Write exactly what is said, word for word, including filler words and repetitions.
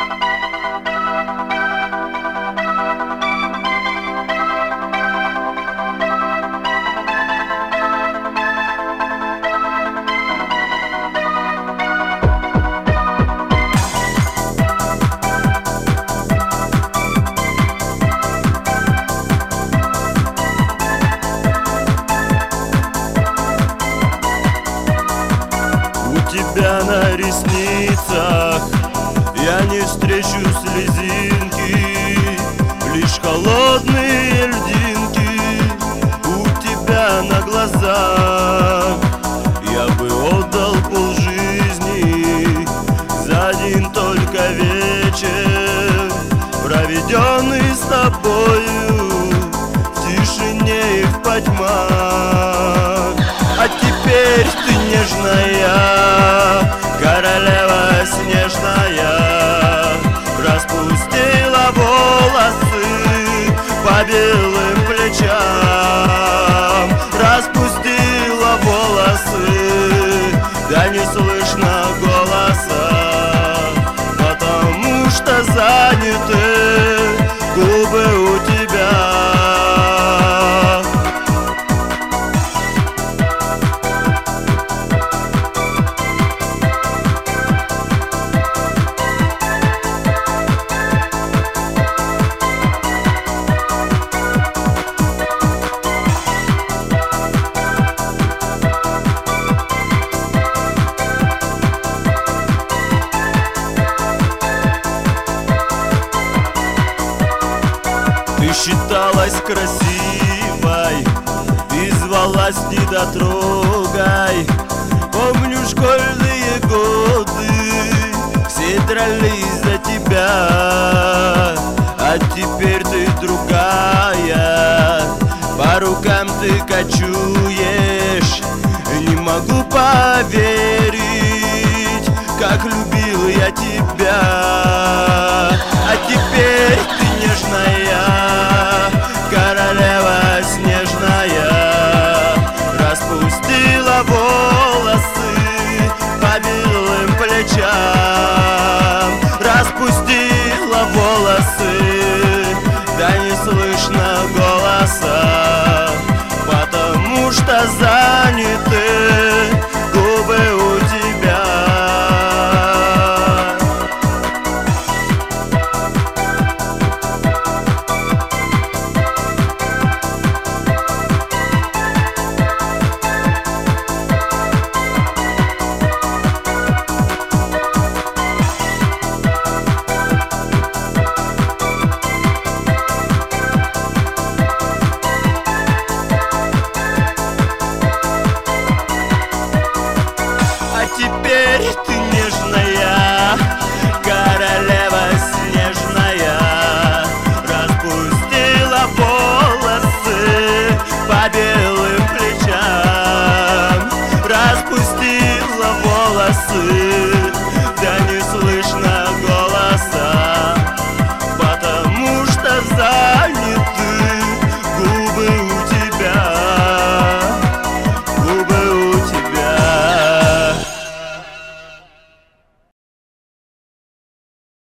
Тебя на ресницах я не встречу слезинки, лишь холодные льдинки у тебя на глазах. Я бы отдал полжизни за один только вечер, проведенный с тобою в тишине и в потьмах. А теперь ты нежная, королева снежная, распустила волосы по белым плечам, распустила волосы, да не слышно голоса, потому что заняты губы у тебя. Ты считалась красивой и звалась недотрогой. Помню школьные годы, все дрались за тебя, а теперь ты другая, по рукам ты кочуешь. Не могу поверить, как любил я тебя. А теперь ты нежная, королева снежная, распустила волосы по белым плечам, распустила волосы, да не слышно голоса, потому что заняты губы у тебя. Теперь ты